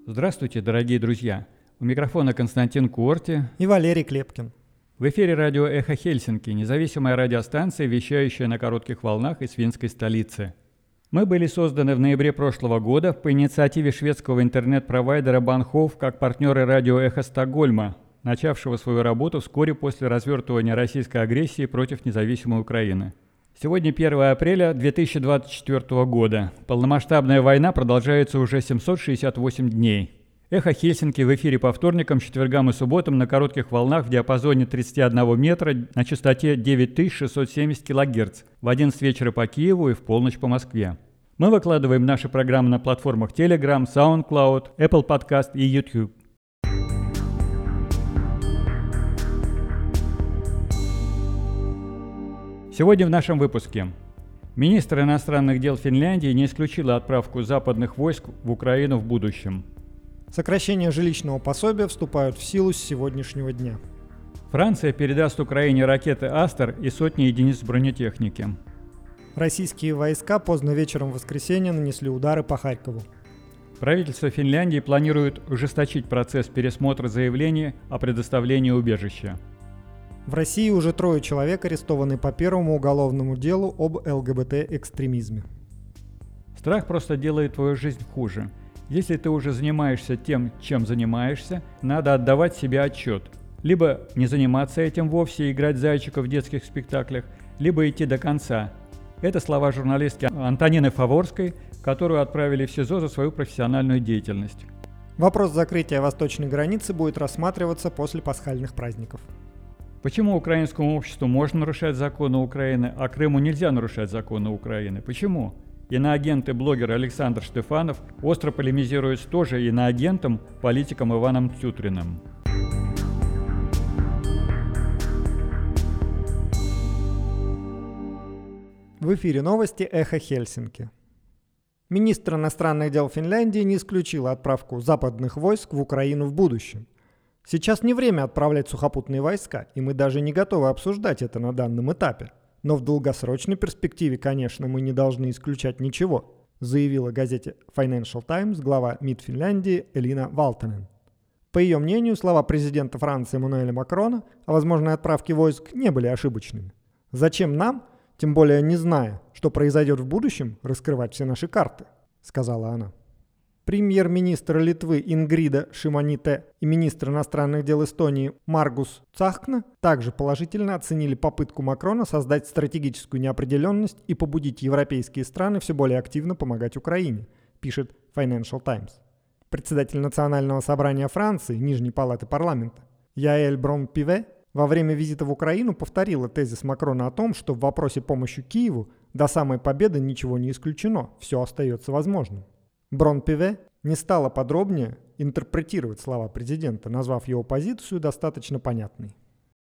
Здравствуйте, дорогие друзья! У микрофона Константин Куорти и Валерий Клепкин. В эфире радио «Эхо Хельсинки», независимая радиостанция, вещающая на коротких волнах из финской столицы. Мы были созданы в ноябре прошлого года по инициативе шведского интернет-провайдера Банхов как партнеры радио «Эхо Стокгольма», начавшего свою работу вскоре после развертывания российской агрессии против независимой Украины. Сегодня 1 апреля 2024 года. Полномасштабная война продолжается уже 768 дней. «Эхо Хельсинки» в эфире по вторникам, четвергам и субботам на коротких волнах в диапазоне 31 метра на частоте 9670 кГц в 11 вечера по Киеву и в полночь по Москве. Мы выкладываем наши программы на платформах Telegram, SoundCloud, Apple Podcast и YouTube. Сегодня в нашем выпуске. Министр иностранных дел Финляндии не исключила отправку западных войск в Украину в будущем. Сокращения жилищного пособия вступают в силу с сегодняшнего дня. Франция передаст Украине ракеты «Астер» и сотни единиц бронетехники. Российские войска поздно вечером в воскресенье нанесли удары по Харькову. Правительство Финляндии планирует ужесточить процесс пересмотра заявлений о предоставлении убежища. В России уже 3 человек арестованы по первому уголовному делу об ЛГБТ-экстремизме. Страх просто делает твою жизнь хуже. Если ты уже занимаешься тем, чем занимаешься, надо отдавать себе отчет. Либо не заниматься этим вовсе и играть зайчиков в детских спектаклях, либо идти до конца. Это слова журналистки Антонины Фаворской, которую отправили в СИЗО за свою профессиональную деятельность. Вопрос закрытия восточной границы будет рассматриваться после пасхальных праздников. Почему украинскому обществу можно нарушать законы Украины, а Крыму нельзя нарушать законы Украины? Почему? Иноагент и блогер Александр Штефанов остро полемизирует с тоже иноагентом, политиком Иваном Тютриным. В эфире новости «Эхо Хельсинки». Министр иностранных дел Финляндии не исключил отправку западных войск в Украину в будущем. Сейчас не время отправлять сухопутные войска, и мы даже не готовы обсуждать это на данном этапе. Но в долгосрочной перспективе, конечно, мы не должны исключать ничего, заявила газете Financial Times глава МИД Финляндии Элина Валтанен. По ее мнению, слова президента Франции Эммануэля Макрона о возможной отправке войск не были ошибочными. Зачем нам, тем более не зная, что произойдет в будущем, раскрывать все наши карты, сказала она. Премьер-министр Литвы Ингрида Шимоните и министр иностранных дел Эстонии Маргус Цахкна также положительно оценили попытку Макрона создать стратегическую неопределенность и побудить европейские страны все более активно помогать Украине, пишет Financial Times. Председатель Национального собрания Франции, Нижней палаты парламента, Яэль Брон-Пиве во время визита в Украину повторила тезис Макрона о том, что в вопросе помощи Киеву до самой победы ничего не исключено, все остается возможным. Брон-Пиве не стала подробнее интерпретировать слова президента, назвав его позицию достаточно понятной.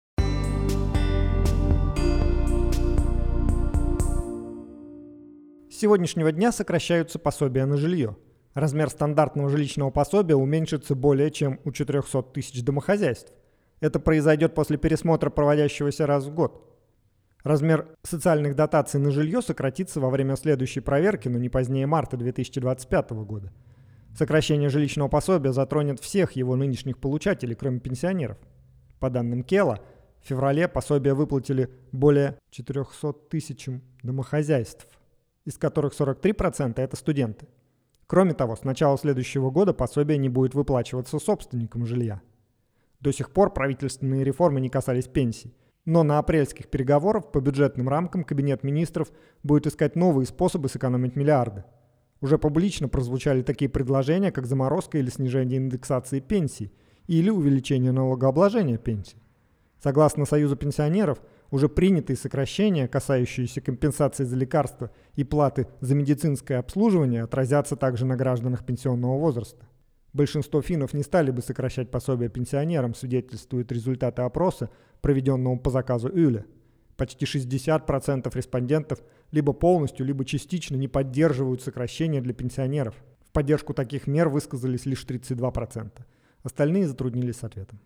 С сегодняшнего дня сокращаются пособия на жилье. Размер стандартного жилищного пособия уменьшится более чем у 400 тысяч домохозяйств. Это произойдет после пересмотра, проводящегося раз в год. Размер социальных дотаций на жилье сократится во время следующей проверки, но не позднее марта 2025 года. Сокращение жилищного пособия затронет всех его нынешних получателей, кроме пенсионеров. По данным Кела, в феврале пособия выплатили более 400 тысячам домохозяйств, из которых 43% это студенты. Кроме того, с начала следующего года пособие не будет выплачиваться собственникам жилья. До сих пор правительственные реформы не касались пенсий. Но на апрельских переговорах по бюджетным рамкам Кабинет министров будет искать новые способы сэкономить миллиарды. Уже публично прозвучали такие предложения, как заморозка или снижение индексации пенсий, или увеличение налогообложения пенсий. Согласно Союзу пенсионеров, уже принятые сокращения, касающиеся компенсации за лекарства и платы за медицинское обслуживание, отразятся также на гражданах пенсионного возраста. Большинство финнов не стали бы сокращать пособия пенсионерам, свидетельствуют результаты опроса, проведенного по заказу Юля. Почти 60% респондентов либо полностью, либо частично не поддерживают сокращения для пенсионеров. В поддержку таких мер высказались лишь 32%. Остальные затруднились с ответом.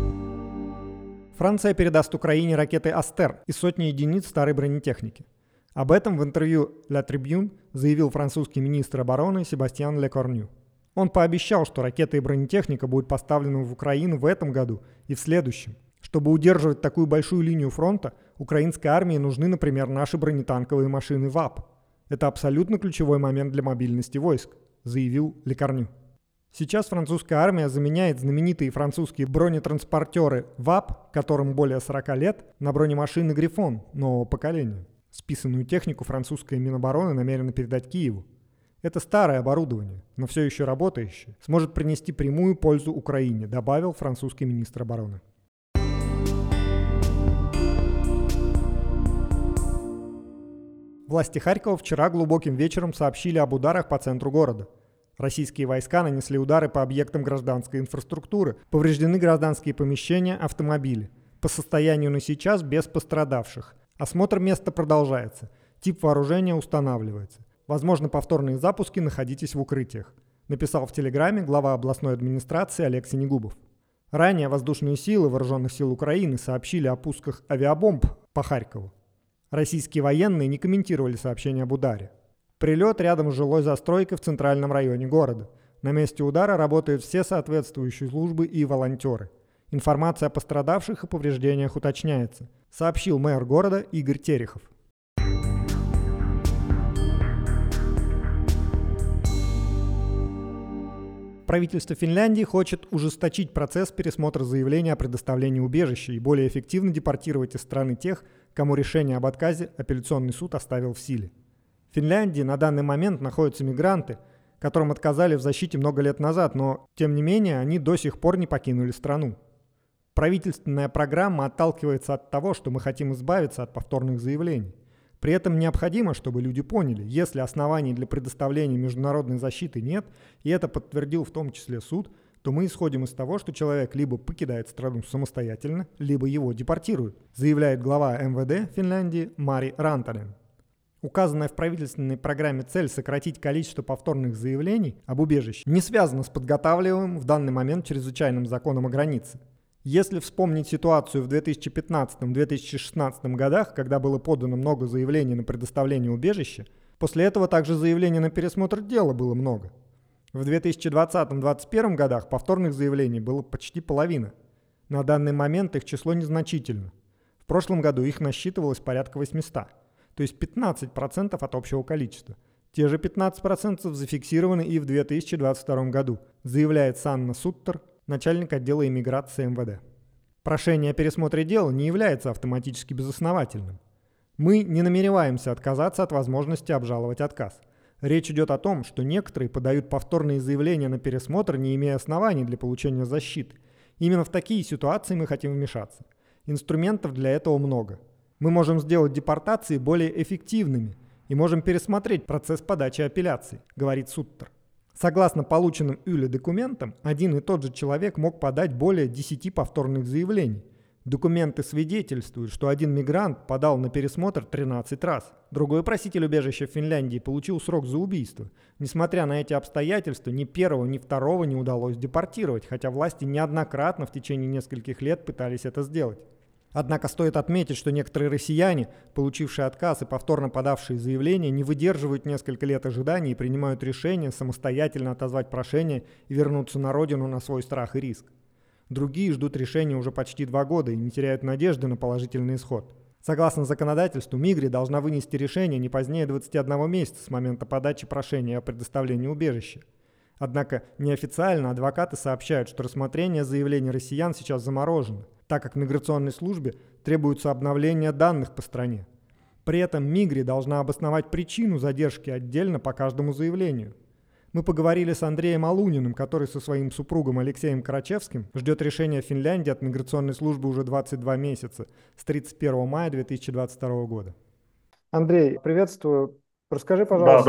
Франция передаст Украине ракеты «Астер» и сотни единиц старой бронетехники. Об этом в интервью La Tribune заявил французский министр обороны Себастьян Лекорню. Он пообещал, что ракеты и бронетехника будут поставлены в Украину в этом году и в следующем. Чтобы удерживать такую большую линию фронта, украинской армии нужны, например, наши бронетанковые машины ВАП. Это абсолютно ключевой момент для мобильности войск, заявил Лекорню. Сейчас французская армия заменяет знаменитые французские бронетранспортеры ВАП, которым более 40 лет, на бронемашины «Грифон» нового поколения. Списанную технику французская Минобороны намерена передать Киеву. Это старое оборудование, но все еще работающее, сможет принести прямую пользу Украине, добавил французский министр обороны. Власти Харькова вчера глубоким вечером сообщили об ударах по центру города. Российские войска нанесли удары по объектам гражданской инфраструктуры, повреждены гражданские помещения, автомобили. По состоянию на сейчас без пострадавших. Осмотр места продолжается. Тип вооружения устанавливается. Возможно, повторные запуски, находитесь в укрытиях, написал в Телеграме глава областной администрации Олег Синегубов. Ранее воздушные силы Вооруженных сил Украины сообщили о пусках авиабомб по Харькову. Российские военные не комментировали сообщение об ударе. Прилет рядом с жилой застройкой в центральном районе города. На месте удара работают все соответствующие службы и волонтеры. Информация о пострадавших и повреждениях уточняется, сообщил мэр города Игорь Терехов. Правительство Финляндии хочет ужесточить процесс пересмотра заявления о предоставлении убежища и более эффективно депортировать из страны тех, кому решение об отказе апелляционный суд оставил в силе. В Финляндии на данный момент находятся мигранты, которым отказали в защите много лет назад, но, тем не менее, они до сих пор не покинули страну. Правительственная программа отталкивается от того, что мы хотим избавиться от повторных заявлений. При этом необходимо, чтобы люди поняли, если оснований для предоставления международной защиты нет, и это подтвердил в том числе суд, то мы исходим из того, что человек либо покидает страну самостоятельно, либо его депортируют, заявляет глава МВД Финляндии Мари Рантанен. Указанная в правительственной программе цель сократить количество повторных заявлений об убежище не связана с подготавливаемым в данный момент чрезвычайным законом о границе. Если вспомнить ситуацию в 2015-2016 годах, когда было подано много заявлений на предоставление убежища, после этого также заявлений на пересмотр дела было много. В 2020-2021 годах повторных заявлений было почти половина. На данный момент их число незначительно. В прошлом году их насчитывалось порядка 800, то есть 15% от общего количества. Те же 15% зафиксированы и в 2022 году, заявляет Санна Суттер, начальник отдела иммиграции МВД. Прошение о пересмотре дела не является автоматически безосновательным. Мы не намереваемся отказаться от возможности обжаловать отказ. Речь идет о том, что некоторые подают повторные заявления на пересмотр, не имея оснований для получения защиты. Именно в такие ситуации мы хотим вмешаться. Инструментов для этого много. Мы можем сделать депортации более эффективными и можем пересмотреть процесс подачи апелляций, говорит Суттер. Согласно полученным Юле документам, один и тот же человек мог подать более 10 повторных заявлений. Документы свидетельствуют, что один мигрант подал на пересмотр 13 раз. Другой проситель убежища в Финляндии получил срок за убийство. Несмотря на эти обстоятельства, ни первого, ни второго не удалось депортировать, хотя власти неоднократно в течение нескольких лет пытались это сделать. Однако стоит отметить, что некоторые россияне, получившие отказ и повторно подавшие заявление, не выдерживают несколько лет ожиданий и принимают решение самостоятельно отозвать прошение и вернуться на родину на свой страх и риск. Другие ждут решения уже почти 2 года и не теряют надежды на положительный исход. Согласно законодательству, Мигри должна вынести решение не позднее 21 месяца с момента подачи прошения о предоставлении убежища. Однако неофициально адвокаты сообщают, что рассмотрение заявлений россиян сейчас заморожено, так как миграционной службе требуется обновление данных по стране. При этом Мигри должна обосновать причину задержки отдельно по каждому заявлению. Мы поговорили с Андреем Алуниным, который со своим супругом Алексеем Карачевским ждет решения Финляндии от миграционной службы уже 22 месяца, с 31 мая 2022 года. Андрей, приветствую. Расскажи, пожалуйста,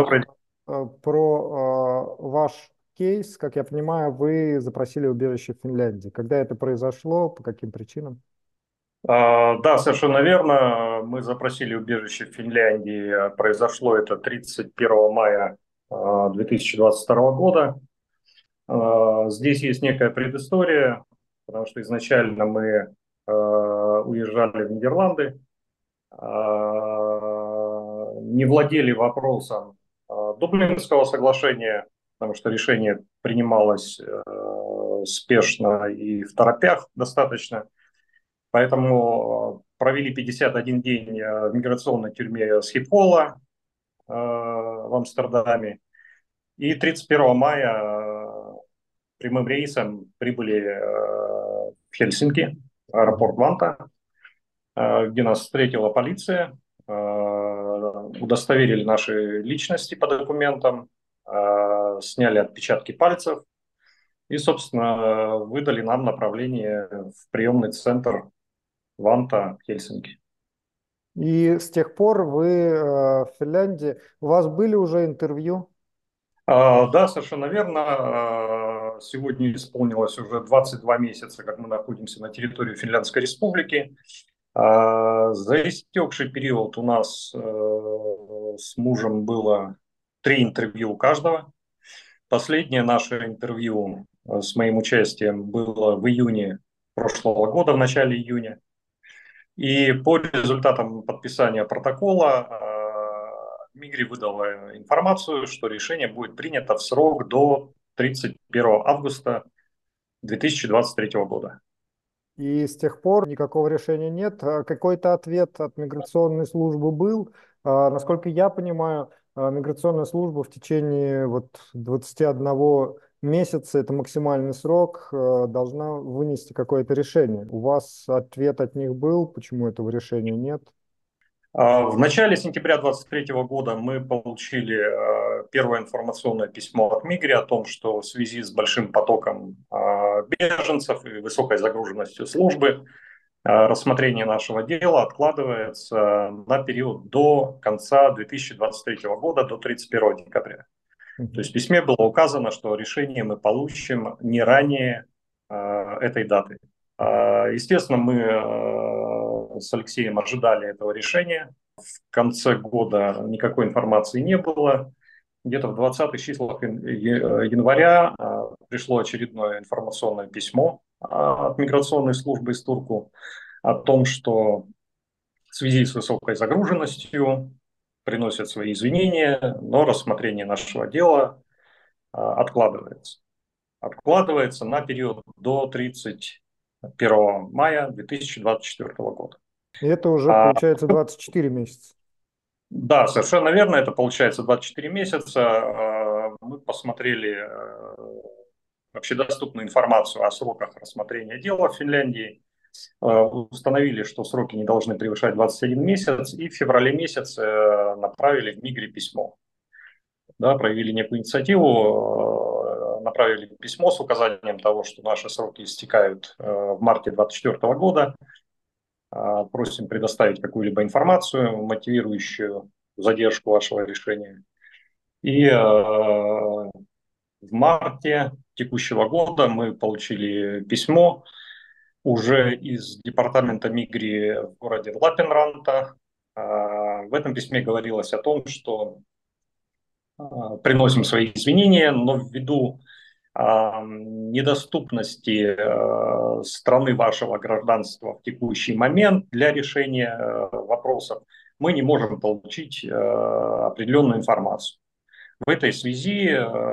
про ваш кейс. Как я понимаю, вы запросили убежище в Финляндии. Когда это произошло, по каким причинам? Да, совершенно верно. Мы запросили убежище в Финляндии. Произошло это 31 мая 2022 года. Здесь есть некая предыстория, потому что изначально мы уезжали в Нидерланды. не владели вопросом Дублинского соглашения, потому что решение принималось спешно и в торопях достаточно. Поэтому провели 51 день в миграционной тюрьме Схипхола в Амстердаме. И 31 мая прямым рейсом прибыли в Хельсинки, аэропорт Ванта, где нас встретила полиция, удостоверили наши личности по документам, сняли отпечатки пальцев и, собственно, выдали нам направление в приемный центр Ванта, Хельсинки. И с тех пор вы в Финляндии, у вас были уже интервью? Да, совершенно верно. Сегодня исполнилось уже 22 месяца, как мы находимся на территории Финляндской Республики. За истекший период у нас с мужем было 3 интервью у каждого. Последнее наше интервью с моим участием было в июне прошлого года, в начале июня. И по результатам подписания протокола Мигри выдала информацию, что решение будет принято в срок до 31 августа 2023 года. И с тех пор никакого решения нет. Какой-то ответ от миграционной службы был. Насколько я понимаю, миграционная служба в течение вот 21 месяца, это максимальный срок, должна вынести какое-то решение. У вас ответ от них был, почему этого решения нет? В начале сентября 2023 года мы получили первое информационное письмо от Мигри о том, что в связи с большим потоком беженцев и высокой загруженностью службы рассмотрение нашего дела откладывается на период до конца 2023 года, до 31 декабря. То есть в письме было указано, что решение мы получим не ранее этой даты. Естественно, мы с Алексеем ожидали этого решения. В конце года никакой информации не было. Где-то в 20-х числах января пришло очередное информационное письмо от миграционной службы из Турку о том, что в связи с высокой загруженностью приносят свои извинения, но рассмотрение нашего дела откладывается. Откладывается на период до 31 мая 2024 года. И это уже получается 24 месяца. Да, совершенно верно, это получается 24 месяца. Мы посмотрели общедоступную информацию о сроках рассмотрения дела в Финляндии, установили, что сроки не должны превышать 21 месяц, и в феврале месяце направили в Мигре письмо. Да, проявили некую инициативу, направили письмо с указанием того, что наши сроки истекают в марте 2024 года. Просим предоставить какую-либо информацию, мотивирующую задержку вашего решения. И в марте текущего года мы получили письмо уже из департамента Мигри в городе Лапенранта. В этом письме говорилось о том, что приносим свои извинения, но ввиду недоступности страны вашего гражданства в текущий момент для решения вопросов мы не можем получить определенную информацию. В этой связи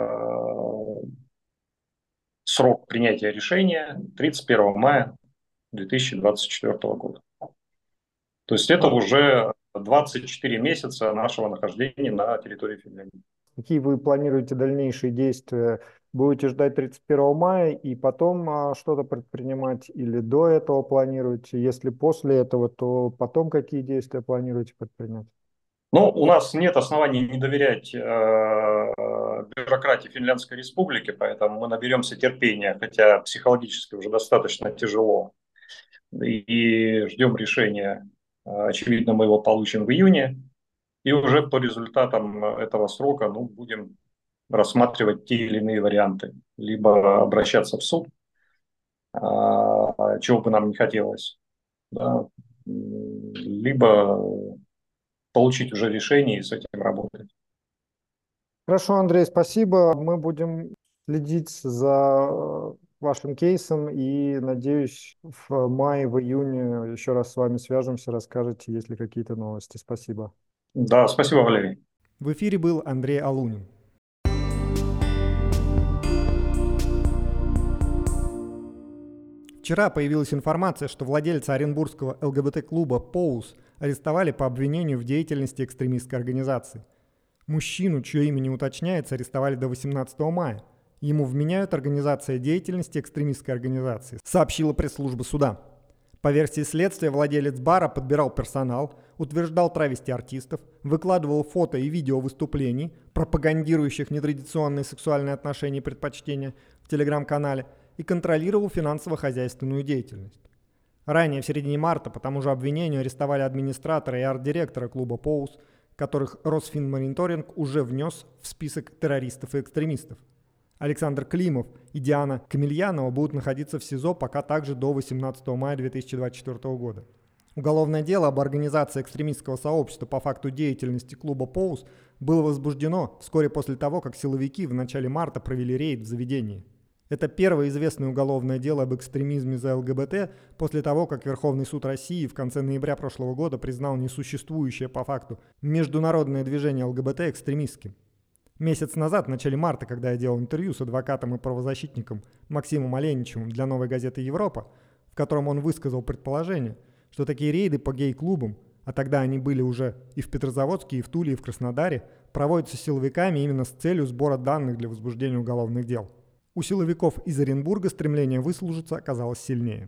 срок принятия решения 31 мая 2024 года. То есть это уже 24 месяца нашего нахождения на территории Финляндии. Какие вы планируете дальнейшие действия? Будете ждать 31 мая и потом что-то предпринимать, или до этого планируете? Если после этого, то потом какие действия планируете предпринять? Ну, у нас нет оснований не доверять бюрократии Финляндской Республики, поэтому мы наберемся терпения, хотя психологически уже достаточно тяжело. И ждем решения. Очевидно, мы его получим в июне. И уже по результатам этого срока будем рассматривать те или иные варианты. Либо обращаться в суд, чего бы нам не хотелось, да, либо получить уже решение и с этим работать. Хорошо, Андрей, спасибо. Мы будем следить за вашим кейсом и, надеюсь, в мае, в июне еще раз с вами свяжемся, расскажете, есть ли какие-то новости. Спасибо. Да, спасибо, Валерий. В эфире был Андрей Алунин. Вчера появилась информация, что владельца оренбургского ЛГБТ-клуба «Поус» арестовали по обвинению в деятельности экстремистской организации. Мужчину, чье имя не уточняется, арестовали до 18 мая. Ему вменяют организация деятельности экстремистской организации, сообщила пресс-служба суда. По версии следствия, владелец бара подбирал персонал, утверждал травести артистов, выкладывал фото и видео выступлений, пропагандирующих нетрадиционные сексуальные отношения и предпочтения в телеграм-канале, и контролировал финансово-хозяйственную деятельность. Ранее, в середине марта, по тому же обвинению арестовали администратора и арт-директора клуба «Поус», которых Росфинмониторинг уже внес в список террористов и экстремистов. Александр Климов и Диана Камельянова будут находиться в СИЗО пока также до 18 мая 2024 года. Уголовное дело об организации экстремистского сообщества по факту деятельности клуба «Поус» было возбуждено вскоре после того, как силовики в начале марта провели рейд в заведении. Это первое известное уголовное дело об экстремизме за ЛГБТ после того, как Верховный суд России в конце ноября прошлого года признал несуществующее по факту международное движение ЛГБТ экстремистским. Месяц назад, в начале марта, когда я делал интервью с адвокатом и правозащитником Максимом Оленичевым для «Новой газеты Европа», в котором он высказал предположение, что такие рейды по гей-клубам, а тогда они были уже и в Петрозаводске, и в Туле, и в Краснодаре, проводятся силовиками именно с целью сбора данных для возбуждения уголовных дел. У силовиков из Оренбурга стремление выслужиться оказалось сильнее.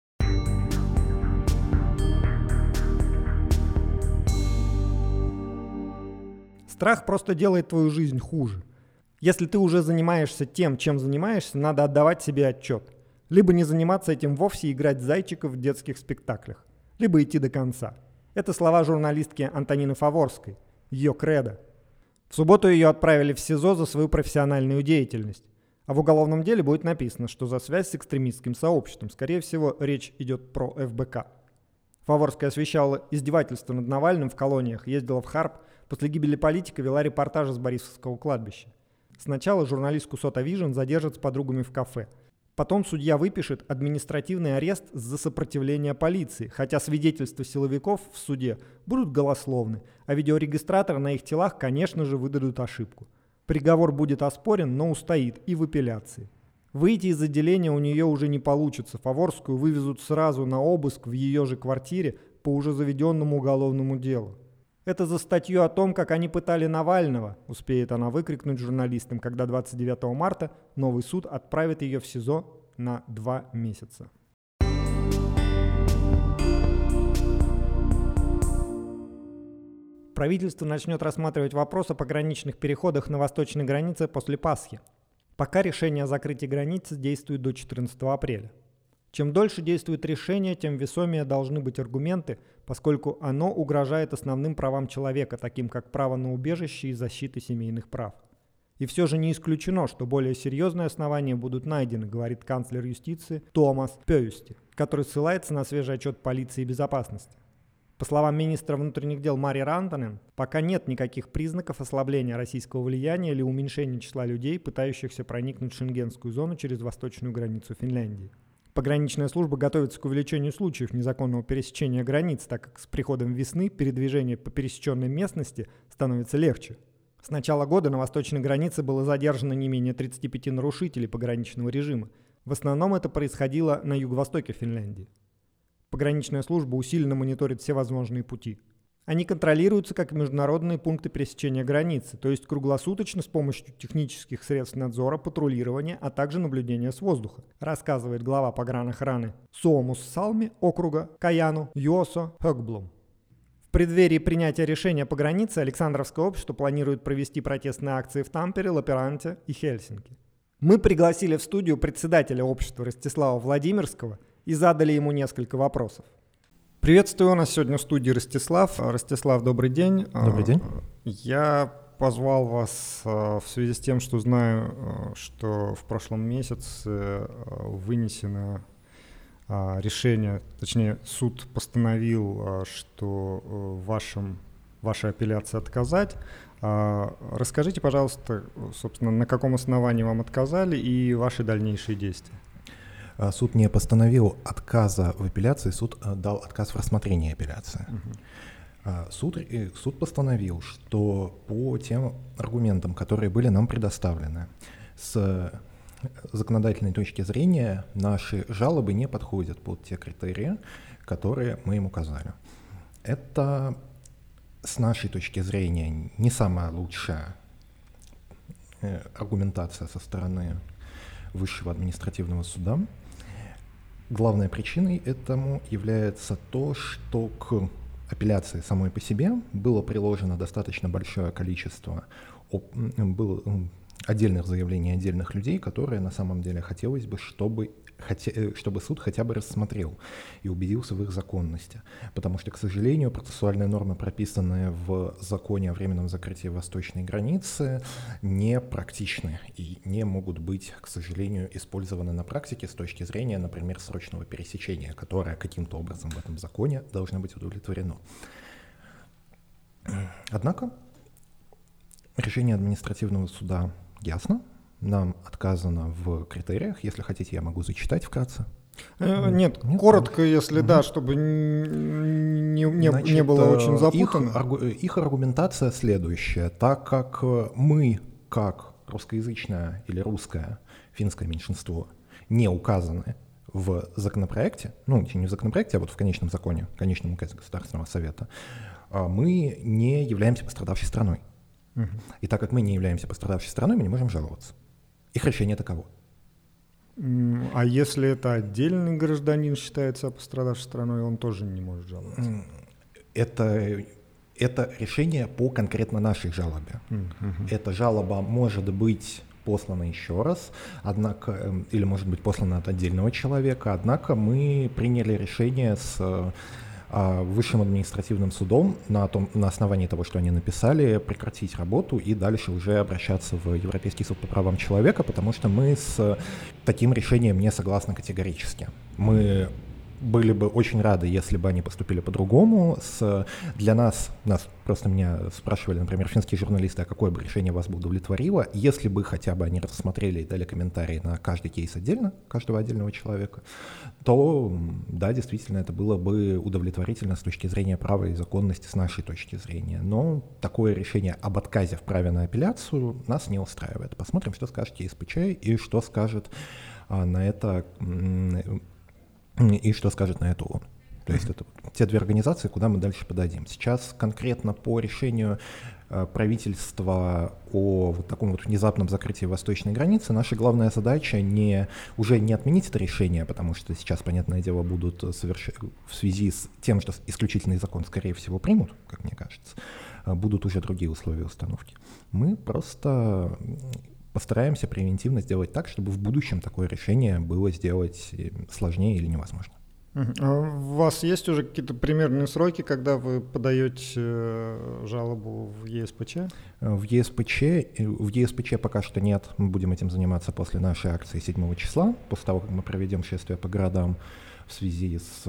Страх просто делает твою жизнь хуже. Если ты уже занимаешься тем, чем занимаешься, надо отдавать себе отчет. Либо не заниматься этим вовсе и играть зайчиков в детских спектаклях, либо идти до конца. Это слова журналистки Антонины Фаворской, ее кредо. В субботу ее отправили в СИЗО за свою профессиональную деятельность. А в уголовном деле будет написано, что за связь с экстремистским сообществом, скорее всего, речь идет про ФБК. Фаворская освещала издевательства над Навальным в колониях, ездила в Харп, после гибели политика вела репортажи с Борисовского кладбища. Сначала журналистку Сота Вижн задержат с подругами в кафе. Потом судья выпишет административный арест за сопротивление полиции, хотя свидетельства силовиков в суде будут голословны, а видеорегистраторы на их телах, конечно же, выдадут ошибку. Приговор будет оспорен, но устоит и в апелляции. Выйти из отделения у нее уже не получится. Фаворскую вывезут сразу на обыск в ее же квартире по уже заведенному уголовному делу. Это за статью о том, как они пытали Навального, успеет она выкрикнуть журналистам, когда 29 марта новый суд отправит ее в СИЗО на 2 месяца. Правительство начнет рассматривать вопрос о пограничных переходах на восточной границе после Пасхи. Пока решение о закрытии границы действует до 14 апреля. Чем дольше действует решение, тем весомее должны быть аргументы, поскольку оно угрожает основным правам человека, таким как право на убежище и защита семейных прав. И все же не исключено, что более серьезные основания будут найдены, говорит канцлер юстиции Томас Пёюсти, который ссылается на свежий отчет полиции и безопасности. По словам министра внутренних дел Мари Рантанен, пока нет никаких признаков ослабления российского влияния или уменьшения числа людей, пытающихся проникнуть в шенгенскую зону через восточную границу Финляндии. Пограничная служба готовится к увеличению случаев незаконного пересечения границ, так как с приходом весны передвижение по пересеченной местности становится легче. С начала года на восточной границе было задержано не менее 35 нарушителей пограничного режима. В основном это происходило на юго-востоке Финляндии. Пограничная служба усиленно мониторит все возможные пути. Они контролируются как международные пункты пересечения границы, то есть круглосуточно с помощью технических средств надзора, патрулирования, а также наблюдения с воздуха, рассказывает глава погранохраны Suomus Salmi округа Каяну Юосо Högblom. В преддверии принятия решения по границе Александровское общество планирует провести протестные акции в Тампере, Лаперанте и Хельсинки. Мы пригласили в студию председателя общества Ростислава Владимирского и задали ему несколько вопросов. Приветствую, у нас сегодня в студии Ростислав. Ростислав, добрый день. Добрый день. Я позвал вас в связи с тем, что знаю, что в прошлом месяце вынесено решение, точнее суд постановил, что вашей апелляции отказать. Расскажите, пожалуйста, собственно, на каком основании вам отказали и ваши дальнейшие действия. Суд не постановил отказа в апелляции, суд дал отказ в рассмотрении апелляции. Суд постановил, что по тем аргументам, которые были нам предоставлены, с законодательной точки зрения наши жалобы не подходят под те критерии, которые мы им указали. Это, с нашей точки зрения, не самая лучшая аргументация со стороны Высшего административного суда. Главной причиной этому является то, что к апелляции самой по себе было приложено достаточно большое количество отдельных заявлений отдельных людей, которые на самом деле хотелось бы, чтобы суд хотя бы рассмотрел и убедился в их законности. Потому что, к сожалению, процессуальные нормы, прописанные в законе о временном закрытии восточной границы, не практичны и не могут быть, к сожалению, использованы на практике с точки зрения, например, срочного пересечения, которое каким-то образом в этом законе должно быть удовлетворено. Однако решение административного суда ясно. Нам отказано в критериях. Если хотите, я могу зачитать вкратце. Нет, коротко, если да, чтобы не было очень запутанно. Их аргументация следующая. Так как мы, как русскоязычное или русское финское меньшинство, не указаны в законопроекте, не в законопроекте, а вот в конечном законе, в конечном указе Государственного совета, мы не являемся пострадавшей страной. И так как мы не являемся пострадавшей страной, мы не можем жаловаться. Их решение таково. А если это отдельный гражданин считается пострадавшей страной, он тоже не может жаловаться? Это решение по конкретно нашей жалобе. Эта жалоба может быть послана еще раз, однако, или может быть послана от отдельного человека, однако мы приняли решение с Высшим административным судом на основании того, что они написали, прекратить работу и дальше уже обращаться в Европейский суд по правам человека, потому что мы с таким решением не согласны категорически. Мы были бы очень рады, если бы они поступили по-другому. Для нас просто меня спрашивали, например, финские журналисты, а какое бы решение вас бы удовлетворило, если бы хотя бы они рассмотрели и дали комментарии на каждый кейс отдельно, каждого отдельного человека, то да, действительно, это было бы удовлетворительно с точки зрения права и законности, с нашей точки зрения. Но такое решение об отказе в праве на апелляцию нас не устраивает. Посмотрим, что скажет ЕСПЧ и что скажет на это ООН. То есть это те две организации, куда мы дальше подадим. Сейчас конкретно по решению правительства о вот таком вот внезапном закрытии восточной границы наша главная задача уже не отменить это решение, потому что сейчас, понятное дело, будут в связи с тем, что исключительный закон, скорее всего, примут, как мне кажется, будут уже другие условия установки. Мы просто постараемся превентивно сделать так, чтобы в будущем такое решение было сделать сложнее или невозможно. А у вас есть уже какие-то примерные сроки, когда вы подаете жалобу в ЕСПЧ? В ЕСПЧ пока что нет. Мы будем этим заниматься после нашей акции 7 числа, после того, как мы проведем шествие по городам в связи с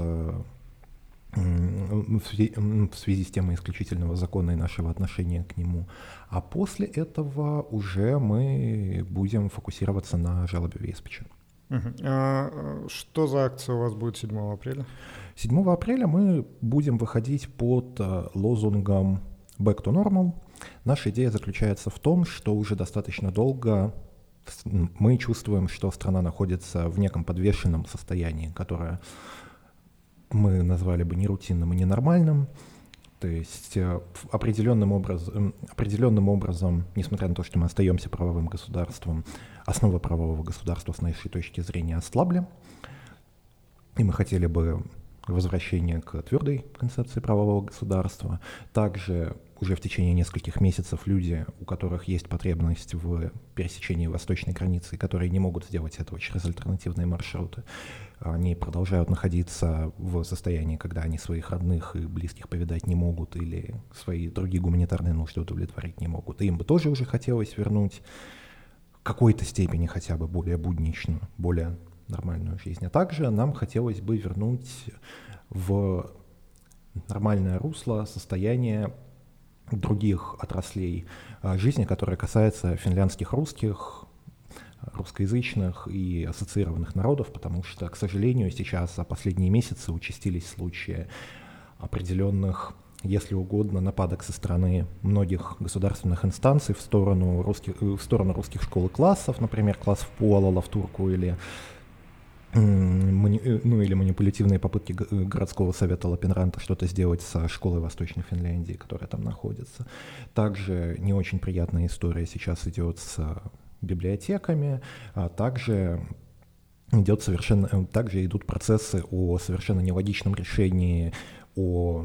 темой исключительного закона и нашего отношения к нему. А после этого уже мы будем фокусироваться на жалобе в ЕСПЧ. А что за акция у вас будет 7 апреля? 7 апреля мы будем выходить под лозунгом «Back to normal». Наша идея заключается в том, что уже достаточно долго мы чувствуем, что страна находится в неком подвешенном состоянии, которое мы назвали бы нерутинным и ненормальным. То есть определенным образом, несмотря на то, что мы остаемся правовым государством, основы правового государства с нашей точки зрения ослабли, и мы хотели бы возвращения к твердой концепции правового государства. Также уже в течение нескольких месяцев люди, у которых есть потребность в пересечении восточной границы, которые не могут сделать этого через альтернативные маршруты, они продолжают находиться в состоянии, когда они своих родных и близких повидать не могут или свои другие гуманитарные нужды удовлетворить не могут. И им бы тоже уже хотелось вернуть в какой-то степени хотя бы более будничную, более нормальную жизнь. А также нам хотелось бы вернуть в нормальное русло состояние других отраслей жизни, которые касаются финляндских русских, русскоязычных и ассоциированных народов, потому что, к сожалению, сейчас за последние месяцы участились случаи определенных если угодно, нападок со стороны многих государственных инстанций в сторону русских школ и классов, например, классов по Алалавтурку или манипулятивные попытки городского совета Лапинранта что-то сделать со школой Восточной Финляндии, которая там находится. Также не очень приятная история сейчас идет с библиотеками, а также идут процессы о совершенно нелогичном решении о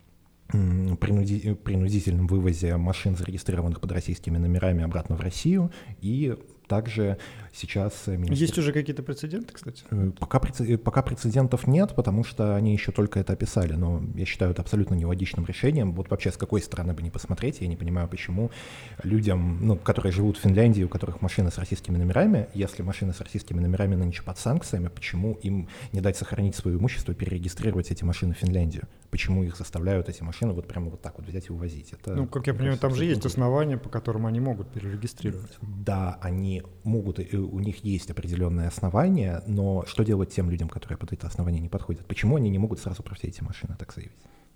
принудительном вывозе машин, зарегистрированных под российскими номерами, обратно в Россию, и также сейчас... Есть уже какие-то прецеденты, кстати? Пока прецедентов нет, потому что они еще только это описали, но я считаю это абсолютно нелогичным решением. Вот вообще с какой стороны бы не посмотреть, я не понимаю, почему людям, которые живут в Финляндии, у которых машины с российскими номерами, если машины с российскими номерами нынче под санкциями, почему им не дать сохранить свое имущество и перерегистрировать эти машины в Финляндию? Почему их заставляют эти машины вот прямо вот так вот взять и увозить? Это, как я понимаю, там же есть основания, по которым они могут перерегистрировать. Да, они могут, у них есть определенные основания, но что делать тем людям, которые под это основание не подходят? Почему они не могут сразу про все эти машины так заявить?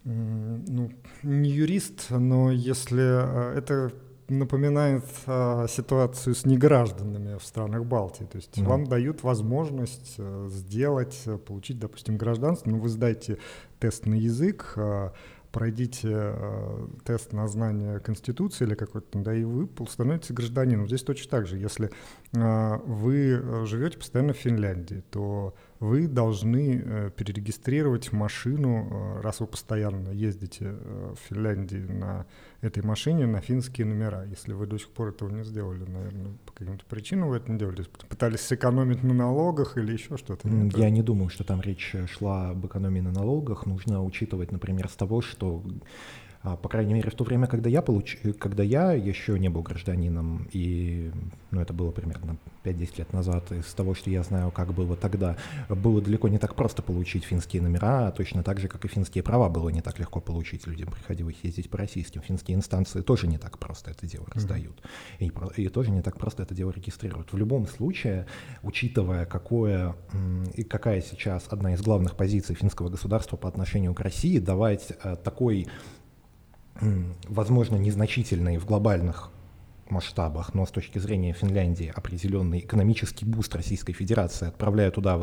Не юрист, но если это напоминает ситуацию с негражданами в странах Балтии, то есть вам дают возможность получить, допустим, гражданство, но вы сдаете тест на язык, пройдите тест на знание Конституции или какой-то, и вы становитесь гражданином. Здесь точно так же. Если вы живете постоянно в Финляндии, то вы должны перерегистрировать машину, раз вы постоянно ездите в Финляндии на этой машине, на финские номера. Если вы до сих пор этого не сделали, наверное, по каким-то причинам вы это не делали, пытались сэкономить на налогах или еще что-то. Я не думаю, что там речь шла об экономии на налогах. Нужно учитывать, например, с того, что, по крайней мере, в то время, когда я еще не был гражданином, и это было примерно 5-10 лет назад, из того, что я знаю, как было тогда, было далеко не так просто получить финские номера, точно так же, как и финские права было не так легко получить. Людям приходилось ездить по российским. Финские инстанции тоже не так просто это дело раздают. И тоже не так просто это дело регистрируют. В любом случае, учитывая, какая сейчас одна из главных позиций финского государства по отношению к России, давать такой, возможно, незначительный в глобальных масштабах, но с точки зрения Финляндии определенный экономический буст Российской Федерации, отправляя туда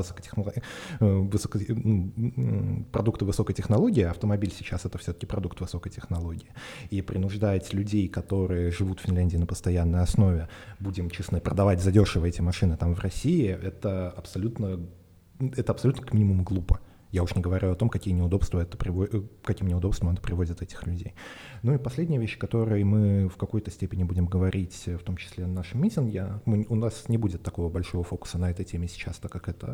продукты высокой технологии, автомобиль сейчас это все-таки продукт высокой технологии, и принуждать людей, которые живут в Финляндии на постоянной основе, будем честны, продавать задешево эти машины там в России, это абсолютно к минимуму глупо. Я уж не говорю о том, каким неудобствам это приводит этих людей. Ну и последняя вещь, о которой мы в какой-то степени будем говорить, в том числе на нашем митинге, у нас не будет такого большого фокуса на этой теме сейчас, так как это,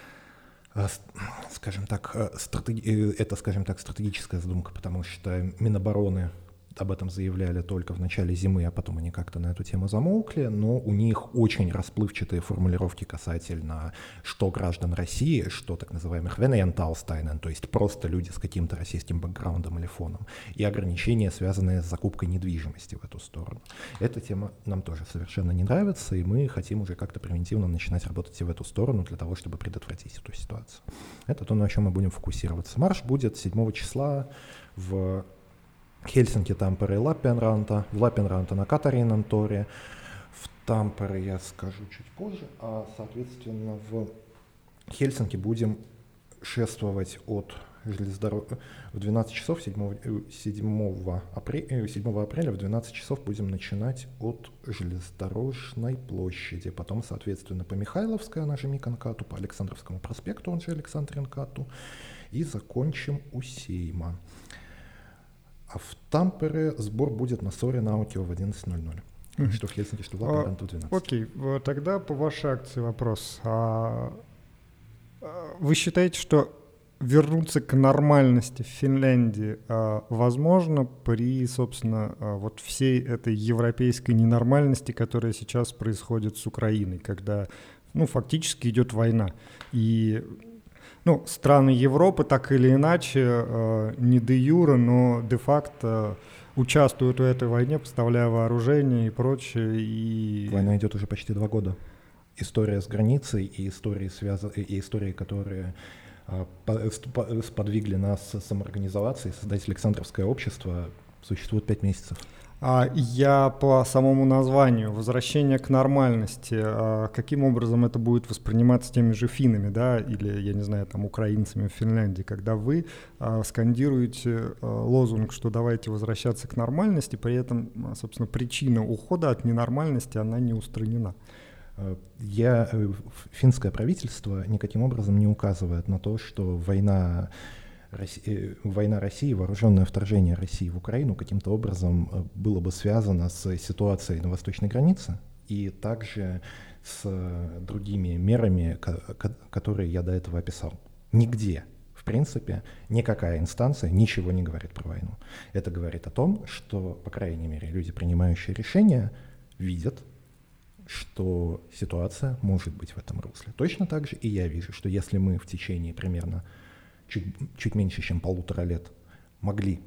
скажем так, стратегическая задумка, потому что Минобороны об этом заявляли только в начале зимы, а потом они как-то на эту тему замолкли, но у них очень расплывчатые формулировки касательно что граждан России, что так называемых венеенталстайнен, то есть просто люди с каким-то российским бэкграундом или фоном, и ограничения, связанные с закупкой недвижимости в эту сторону. Эта тема нам тоже совершенно не нравится, и мы хотим уже как-то превентивно начинать работать и в эту сторону для того, чтобы предотвратить эту ситуацию. Это то, на чем мы будем фокусироваться. Марш будет 7 числа в Хельсинки, Тампере и Лаппенранта. В Лаппенранта на Катаринанторе. В Тампере я скажу чуть позже. А, соответственно, в Хельсинки будем шествовать от железнодорожной в 12 часов 7 апреля в 12 часов будем начинать от железнодорожной площади. Потом, соответственно, по Михайловской, она же Миконкату, по Александровскому проспекту, он же Александринкату. И закончим у Сейма. А в Тампере сбор будет на Сорин Аутио в 11:00. Что в Хельсинки, что в Лаппенранте в 12. Окей, тогда по вашей акции вопрос. Вы считаете, что вернуться к нормальности в Финляндии возможно при, собственно, вот всей этой европейской ненормальности, которая сейчас происходит с Украиной, когда, фактически идет война? И страны Европы так или иначе, не де юре, но де-факто участвуют в этой войне, поставляя вооружение и прочее. И... Война идет уже почти 2 года. История с границей и истории, которые сподвигли нас самоорганизоваться и создать Александровское общество, существует 5 месяцев. Я по самому названию «Возвращение к нормальности», каким образом это будет восприниматься теми же финнами, да, или, я не знаю, там, украинцами в Финляндии, когда вы скандируете лозунг, что давайте возвращаться к нормальности, при этом, собственно, причина ухода от ненормальности, она не устранена. Финское правительство никаким образом не указывает на то, что война России, вооруженное вторжение России в Украину каким-то образом было бы связано с ситуацией на восточной границе и также с другими мерами, которые я до этого описал. Нигде, в принципе, никакая инстанция ничего не говорит про войну. Это говорит о том, что, по крайней мере, люди, принимающие решения, видят, что ситуация может быть в этом русле. Точно так же и я вижу, что если мы в течение примерно чуть меньше, чем 1,5 лет могли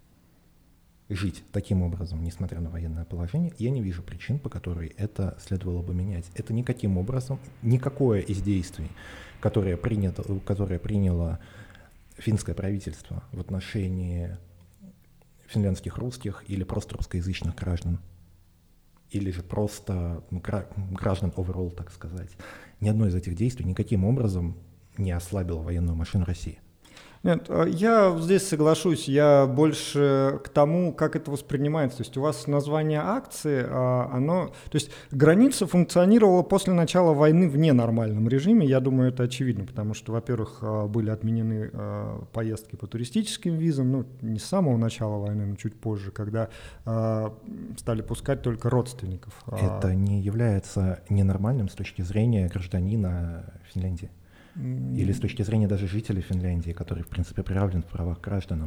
жить таким образом, несмотря на военное положение, я не вижу причин, по которой это следовало бы менять. Это никаким образом, никакое из действий, которое приняло финское правительство в отношении финляндских русских или просто русскоязычных граждан, или же просто граждан overall, так сказать, ни одно из этих действий никаким образом не ослабило военную машину России. Нет, я здесь соглашусь, я больше к тому, как это воспринимается. То есть у вас название акции, то есть граница функционировала после начала войны в ненормальном режиме, я думаю, это очевидно, потому что, во-первых, были отменены поездки по туристическим визам, не с самого начала войны, но чуть позже, когда стали пускать только родственников. Это не является ненормальным с точки зрения гражданина Финляндии? Или с точки зрения даже жителей Финляндии, который, в принципе, приравнен в правах гражданам.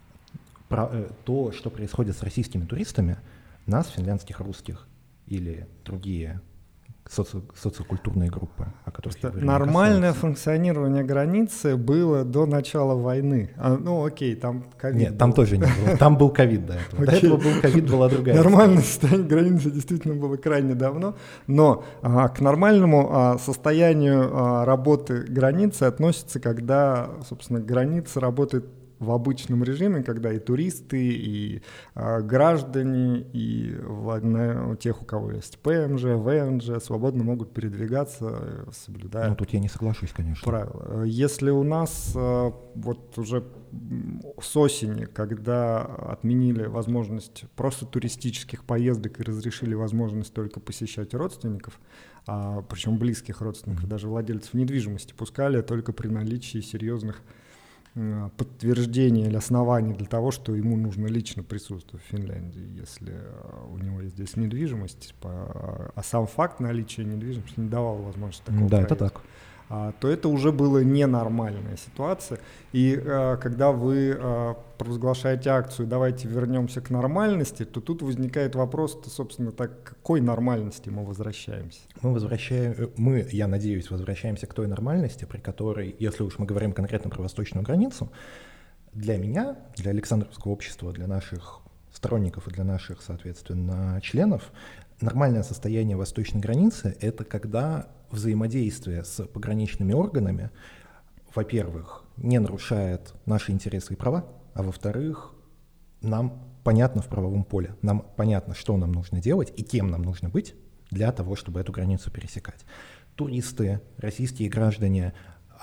То, что происходит с российскими туристами, нас, финляндских русских, или другие социокультурные группы, о которых я говорю. Нормальное функционирование границы было до начала войны. Окей, там ковид. Нет, там тоже не было. Там был ковид до этого. До этого был ковид, была другая. Нормальное состояние границы действительно было крайне давно, но к нормальному состоянию работы границы относится, когда, собственно, граница работает в обычном режиме, когда и туристы, и граждане, и тех, у кого есть ПМЖ, ВНЖ, свободно могут передвигаться, соблюдая тут я не соглашусь, конечно. правила. Если у нас вот уже с осени, когда отменили возможность просто туристических поездок и разрешили возможность только посещать родственников, причем близких родственников, даже владельцев недвижимости пускали только при наличии серьезных подтверждение или основание для того, что ему нужно лично присутствовать в Финляндии, если у него есть здесь недвижимость, а сам факт наличия недвижимости не давал возможности такого проекта. Это так. То это уже была ненормальная ситуация. И когда вы провозглашаете акцию «давайте вернемся к нормальности», то тут возникает вопрос, собственно, к какой нормальности мы возвращаемся? Мы, я надеюсь, возвращаемся к той нормальности, при которой, если уж мы говорим конкретно про восточную границу, для меня, для Александровского общества, для наших сторонников и для наших, соответственно, членов, нормальное состояние восточной границы — это когда взаимодействие с пограничными органами, во-первых, не нарушает наши интересы и права, а во-вторых, нам понятно в правовом поле, нам понятно, что нам нужно делать и кем нам нужно быть для того, чтобы эту границу пересекать. Туристы, российские граждане,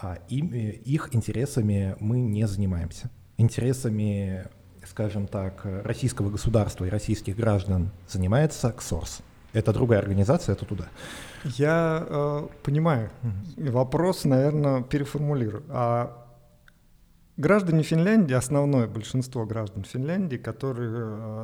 их интересами мы не занимаемся. Интересами, скажем так, российского государства и российских граждан занимается КСОРС. Это другая организация, это туда. Я понимаю. Вопрос, наверное, переформулирую. Граждане Финляндии, основное большинство граждан Финляндии, которые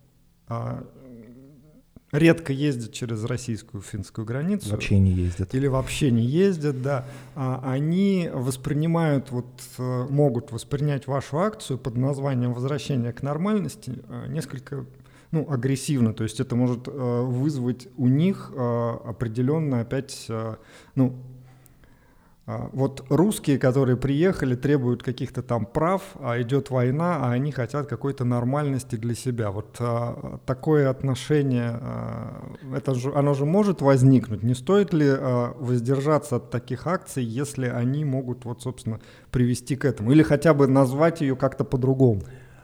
редко ездят через российскую финскую границу. Вообще не ездят. Или вообще не ездят, да. Они воспринимают, могут воспринять вашу акцию под названием «Возвращение к нормальности» несколько агрессивно, то есть это может вызвать у них определенно опять Вот русские, которые приехали, требуют каких-то там прав, а идет война, а они хотят какой-то нормальности для себя. Вот такое отношение, оно же может возникнуть. Не стоит ли воздержаться от таких акций, если они могут, вот, собственно, привести к этому? Или хотя бы назвать ее как-то по-другому?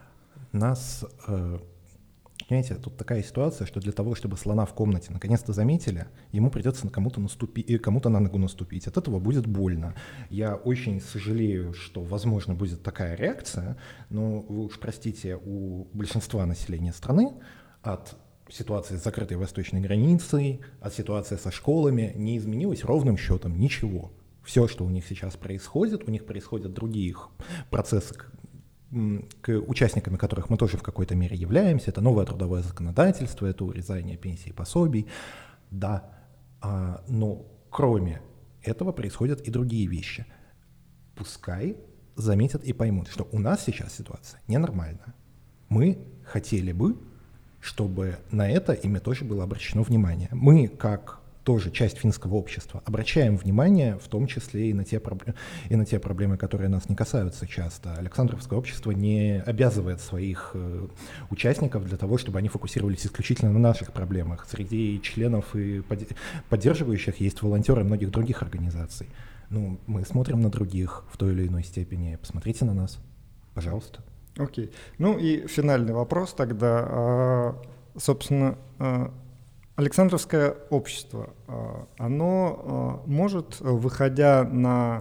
Понимаете, тут такая ситуация, что для того, чтобы слона в комнате наконец-то заметили, ему придется кому-то на ногу наступить. От этого будет больно. Я очень сожалею, что, возможно, будет такая реакция, но вы уж простите, у большинства населения страны от ситуации с закрытой восточной границей, от ситуации со школами не изменилось ровным счетом ничего. Все, что у них сейчас происходит, у них происходят другие процессы, к участниками которых мы тоже в какой-то мере являемся, это новое трудовое законодательство, это урезание пенсий и пособий, да, но кроме этого происходят и другие вещи. Пускай заметят и поймут, что у нас сейчас ситуация ненормальная. Мы хотели бы, чтобы на это ими тоже было обращено внимание. Мы, как тоже часть финского общества, обращаем внимание в том числе и на те проблемы, которые нас не касаются часто. Александровское общество не обязывает своих участников для того, чтобы они фокусировались исключительно на наших проблемах. Среди членов и поддерживающих есть волонтеры многих других организаций. Ну, мы смотрим на других в той или иной степени. Посмотрите на нас, пожалуйста. Окей. Ну и финальный вопрос тогда. Собственно, Александровское общество, оно может, выходя на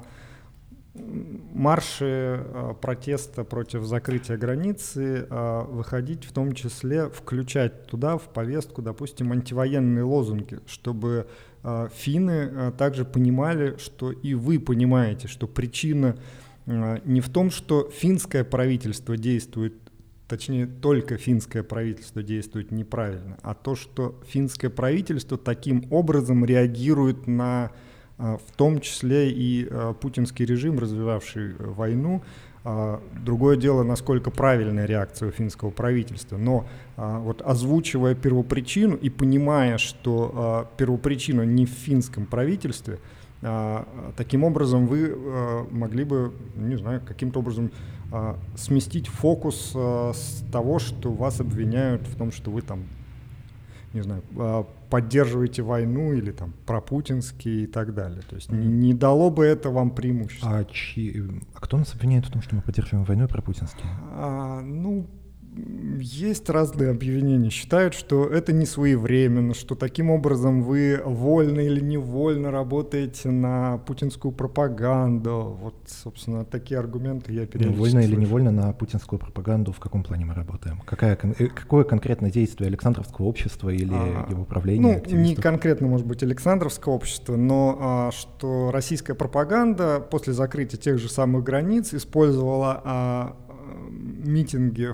марши протеста против закрытия границы, выходить в том числе, включать туда в повестку, допустим, антивоенные лозунги, чтобы финны также понимали, что и вы понимаете, что причина не в том, что финское правительство действует, точнее, только финское правительство действует неправильно, а то, что финское правительство таким образом реагирует на, в том числе и путинский режим, развивавший войну. Другое дело, насколько правильная реакция у финского правительства. Но вот озвучивая первопричину и понимая, что первопричина не в финском правительстве, таким образом вы могли бы, не знаю, каким-то образом сместить фокус с того, что вас обвиняют в том, что вы там, не знаю, поддерживаете войну или там пропутинские и так далее. То есть не дало бы это вам преимущество. А кто нас обвиняет в том, что мы поддерживаем войну и пропутинские? Ну, есть разные обвинения. Считают, что это не своевременно, что таким образом вы вольно или невольно работаете на путинскую пропаганду. Вот, собственно, такие аргументы я периодически вольно слышу. или невольно на путинскую пропаганду в каком плане мы работаем? Какое конкретное действие Александровского общества или его управления? Ну, не конкретно, может быть, Александровского общества, но что российская пропаганда после закрытия тех же самых границ использовала митинги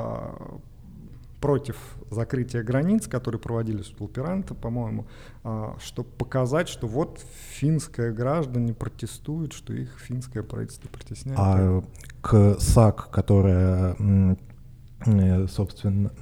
против закрытия границ, которые проводились в Луперанто, по-моему, чтобы показать, что вот финские граждане протестуют, что их финское правительство притесняет. К САК, которая, собственно,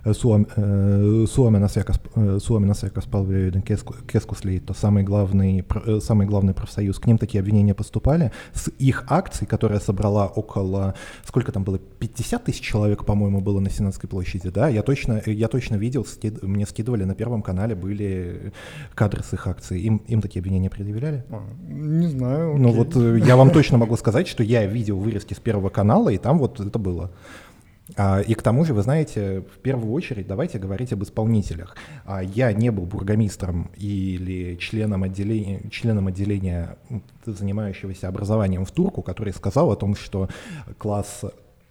Suomen asiakaspalveluiden keskusliitto, самый главный профсоюз, к ним такие обвинения поступали. С их акций, которая собрала около, сколько там было, 50 тысяч человек, по-моему, было на Сенатской площади, да, я точно видел, мне скидывали на Первом канале, были кадры с их акций. Им такие обвинения предъявляли? Не знаю. Ну вот я вам точно могу сказать, что я видел вырезки с Первого канала, и там вот это было. И к тому же, вы знаете, в первую очередь давайте говорить об исполнителях. Я не был бургомистром или членом отделения, занимающегося образованием в Турку, который сказал о том, что класс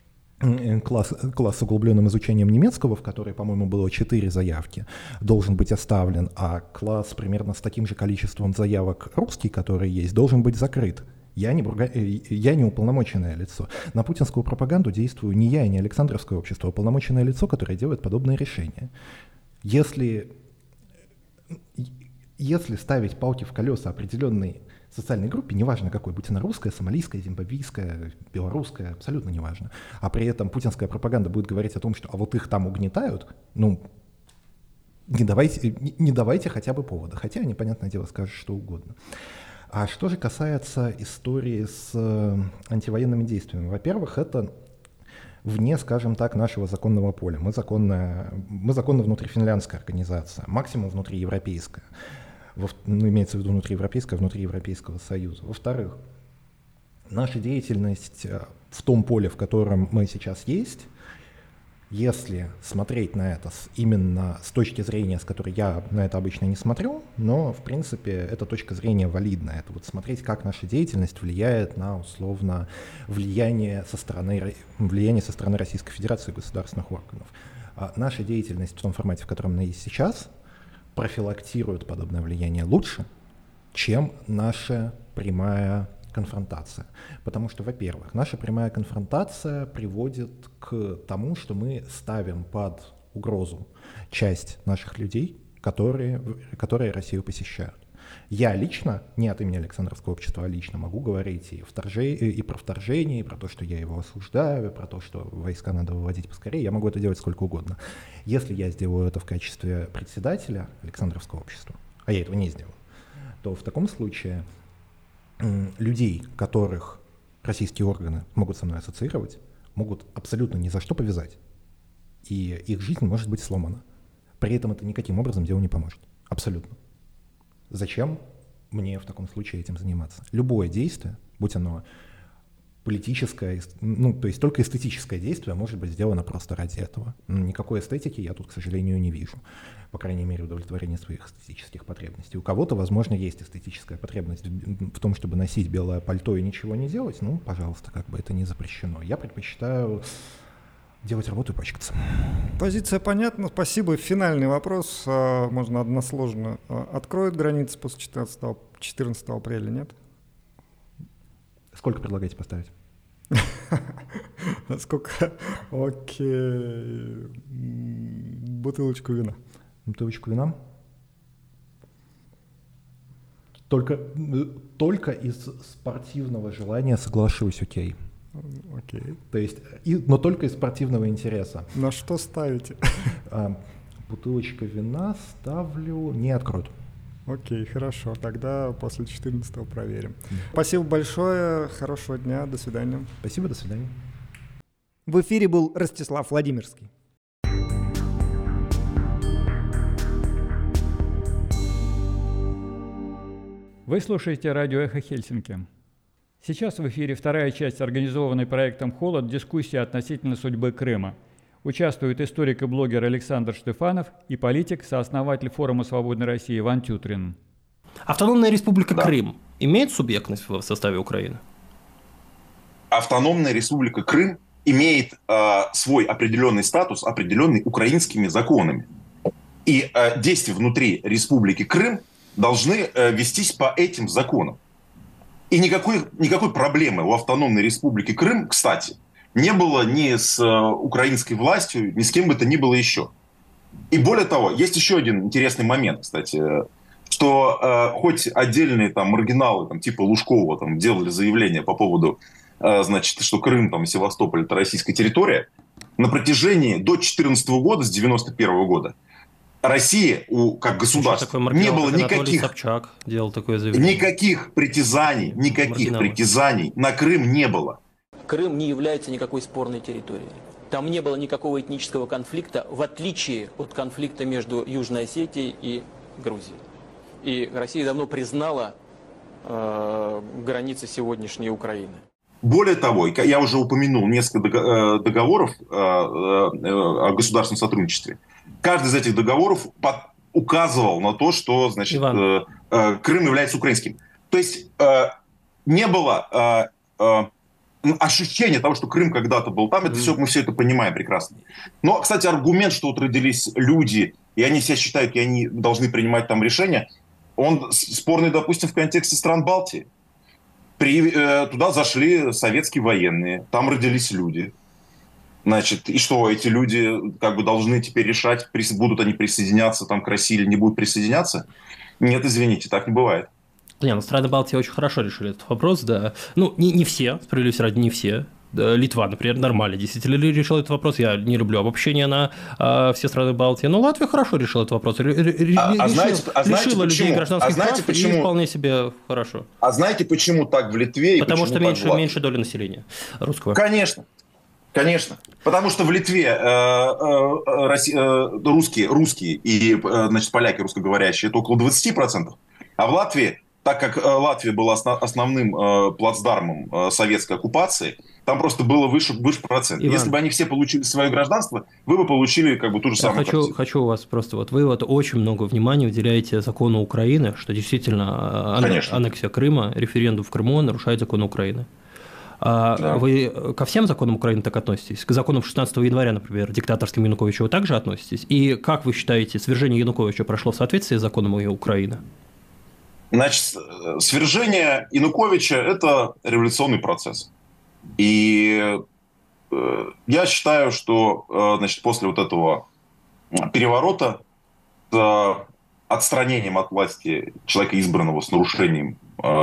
с углубленным изучением немецкого, в который, по-моему, было 4 заявки, должен быть оставлен, а класс примерно с таким же количеством заявок русский, который есть, должен быть закрыт. Я не уполномоченное лицо. На путинскую пропаганду действую не я и не Александровское общество, а уполномоченное лицо, которое делает подобные решения. Если ставить палки в колеса определенной социальной группе, неважно какой, будь она русская, сомалийская, зимбабвийская, белорусская, абсолютно неважно, а при этом путинская пропаганда будет говорить о том, что а вот их там угнетают, ну, не давайте хотя бы повода, хотя они, понятное дело, скажут что угодно. А что же касается истории с антивоенными действиями? Во-первых, это вне, скажем так, нашего законного поля. Мы законно внутрифинляндская организация, максимум внутриевропейская. Имеется в виду внутриевропейская, внутри Европейского Союза. Во-вторых, наша деятельность в том поле, в котором мы сейчас есть, если смотреть на это именно с точки зрения, с которой я на это обычно не смотрю, но, в принципе, эта точка зрения валидная. Это вот смотреть, как наша деятельность влияет на, условно, влияние со стороны Российской Федерации и государственных органов. Наша деятельность в том формате, в котором она есть сейчас, профилактирует подобное влияние лучше, чем наша прямая конфронтация. Потому что, во-первых, наша прямая конфронтация приводит к тому, что мы ставим под угрозу часть наших людей, которые Россию посещают. Я лично, не от имени Александровского общества, а лично могу говорить и про вторжение, и про то, что я его осуждаю, и про то, что войска надо выводить поскорее. Я могу это делать сколько угодно. Если я сделаю это в качестве председателя Александровского общества, а я этого не сделал, то в таком случае людей, которых российские органы могут со мной ассоциировать, могут абсолютно ни за что повязать. И их жизнь может быть сломана. При этом это никаким образом делу не поможет. Абсолютно. Зачем мне в таком случае этим заниматься? Любое действие, будь оно политическое, то есть только эстетическое действие может быть сделано просто ради этого. Никакой эстетики я тут, к сожалению, не вижу. По крайней мере, удовлетворение своих эстетических потребностей. У кого-то, возможно, есть эстетическая потребность в том, чтобы носить белое пальто и ничего не делать. Пожалуйста, это не запрещено. Я предпочитаю делать работу и пачкаться. Позиция понятна. Спасибо. Финальный вопрос. Можно односложно. Откроют границы после 14 апреля, нет? Сколько предлагаете поставить? Сколько? Окей. Бутылочку вина. Бутылочку вина? Только из спортивного желания соглашусь, окей. Окей. То есть, но только из спортивного интереса. На что ставите? Бутылочка вина ставлю... Не откроют. Окей, хорошо. Тогда после 14-го проверим. Спасибо большое. Хорошего дня. До свидания. Спасибо, до свидания. В эфире был Ростислав Владимирский. Вы слушаете радио «Эхо Хельсинки». Сейчас в эфире вторая часть организованной проектом «Холод» дискуссии относительно судьбы Крыма. Участвуют историк и блогер Александр Штефанов и политик, сооснователь Форума Свободной России Иван Тютрин. Автономная Республика Крым имеет субъектность в составе Украины? Автономная Республика Крым имеет свой определенный статус, определенный украинскими законами. И действия внутри Республики Крым должны вестись по этим законам. И никакой проблемы у Автономной Республики Крым, кстати, не было ни с украинской властью, ни с кем бы то ни было еще. И более того, есть еще один интересный момент, кстати, что хоть отдельные там маргиналы, там, типа Лужкова, там, делали заявление по поводу, значит, что Крым, там, Севастополь — это российская территория, на протяжении до 2014 года, с 1991 года, Россия, как государство, не было никаких притязаний на Крым не было. Крым не является никакой спорной территорией. Там не было никакого этнического конфликта, в отличие от конфликта между Южной Осетией и Грузией. И Россия давно признала границы сегодняшней Украины. Более того, я уже упомянул несколько договоров о государственном сотрудничестве. Каждый из этих договоров указывал на то, что, значит, Крым является украинским. То есть не было ощущения того, что Крым когда-то был там. Это все, мы все это понимаем прекрасно. Но, кстати, аргумент, что вот родились люди, и они себя считают, и они должны принимать там решения, он спорный, допустим, в контексте стран Балтии. Туда зашли советские военные, там родились люди. Значит, и что, эти люди как бы должны теперь решать, будут они присоединяться там, к России или не будут присоединяться? Нет, извините, так не бывает. Не, страны Балтии очень хорошо решили этот вопрос, да. Ну, не все, справедливости ради, не все. Литва, например, нормально действительно решила этот вопрос. Я не люблю обобщение на все страны Балтии, но Латвия хорошо решила этот вопрос. Лишила людей гражданских прав и вполне себе хорошо. А знаете, почему так в Литве? Потому что меньше доли населения русского. Конечно. Конечно. Потому что в Литве русские и, значит, поляки русскоговорящие – это около 20%. А в Латвии, так как Латвия была основным плацдармом советской оккупации, там просто было выше процент. Иван, если бы они все получили свое гражданство, вы бы получили как бы ту же самую картину. Хочу у вас просто, вот вы вот очень много внимания уделяете закону Украины, что действительно аннексия Крыма, референдум в Крыму нарушает законы Украины. Да. Вы ко всем законам Украины так относитесь? К законам 16 января, например, диктаторским Януковича вы также относитесь? И как вы считаете, свержение Януковича прошло в соответствии с законом Украины? Значит, свержение Януковича – это революционный процесс. И я считаю, что, значит, после вот этого переворота с отстранением от власти человека, избранного с нарушением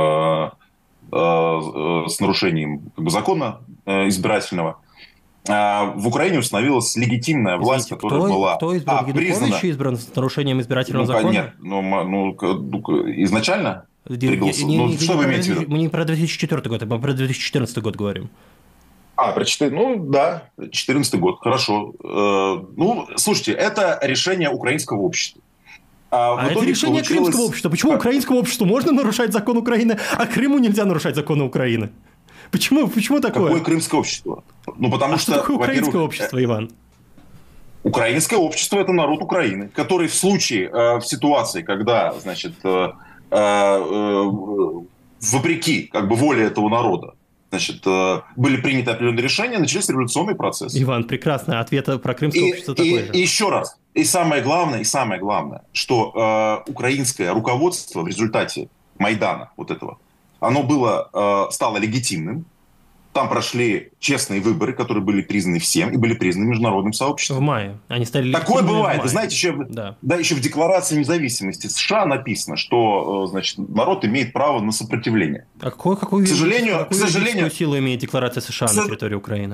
как бы, закона избирательного, в Украине установилась легитимная власть, которая была признана... Янукович избран с нарушением избирательного закона? Нет, изначально двигался. Что вы имеете в виду? Мы не про 2004 год, мы про 2014 год говорим. Про 2014 год, хорошо. Слушайте, это решение украинского общества. Это решение крымского общества. Почему украинскому обществу можно нарушать закон Украины, а Крыму нельзя нарушать законы Украины? Почему такое? Какое крымское общество? Потому что, что такое украинское общество, Иван? Украинское общество – это народ Украины, который в случае, в ситуации, когда, значит, вопреки как бы воле этого народа, значит, были приняты определенные решения, начались революционные процессы. Иван, прекрасный ответ про крымское общество такой же. И еще раз. И самое главное, что украинское руководство в результате Майдана вот этого, оно стало легитимным. Там прошли честные выборы, которые были признаны всем и были признаны международным сообществом. В мае. Они стали легитимными. Такое бывает. Вы знаете, еще в Декларации независимости США написано, что, значит, народ имеет право на сопротивление. А какую силу имеет Декларация США на территории Украины?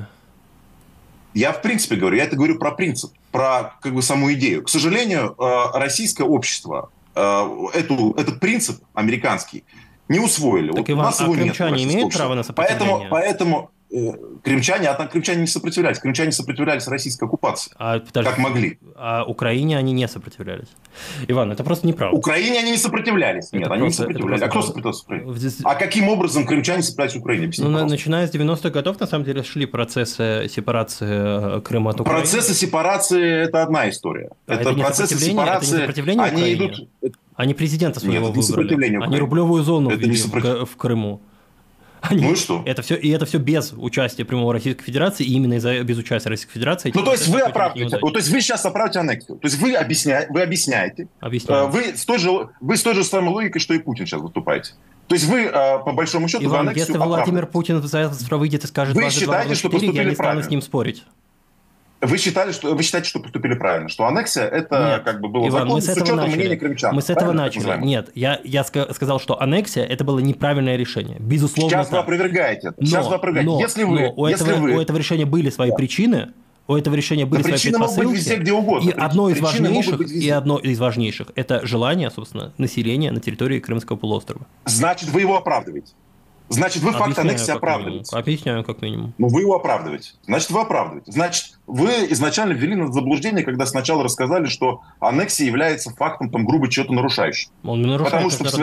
Я в принципе говорю, я это говорю про принцип, про как бы саму идею. К сожалению, российское общество этот принцип американский не усвоили. Так, Иван, крымчане имеют право на сопротивление? Поэтому крымчане не сопротивлялись. Крымчане сопротивлялись российской оккупации, как могли. А Украине они не сопротивлялись. Иван, это просто неправда. Украине они не сопротивлялись. Нет, они не сопротивлялись. А кто сопротивлялся Украине? А каким образом крымчане сопротивлялись Украине? Начиная с 90-х годов, на самом деле, шли процессы сепарации Крыма от Украины. Процессы сепарации – это одна история. Это процессы сепарации, они идут... Они президента своего выбрали. Они рублевую зону ввели в Крыму. Ну и что? Это все без участия прямого Российской Федерации, и именно без участия Российской Федерации. То есть вы оправдываете, то есть вы сейчас оправдываете аннексию. То есть вы объясняете. Вы с той же самой логикой, что и Путин сейчас выступаете. То есть вы, по большому счету, Иван, если Владимир Путин завтра выйдет и скажет 22-24, я не стану с ним спорить. Вы считаете, что поступили правильно, что аннексия это как бы было законно с учетом мнения крымчан. Мы с этого начали. Нет, я сказал, что аннексия это было неправильное решение. Безусловно. Сейчас вы опровергаете. Если у этого решения были свои причины. У этого решения были свои предпосылки. Могут быть везде, где угодно. И одно из важнейших это желание, собственно, населения на территории Крымского полуострова. Значит, вы его оправдываете. Значит, вы факт аннексии оправдываете. Объясняю, как минимум. Вы его оправдываете. Значит, вы оправдываете. Значит, вы изначально ввели нас в заблуждение, когда сначала рассказали, что аннексия является фактом там, грубо чего-то нарушающим. Он не нарушает. Потому что в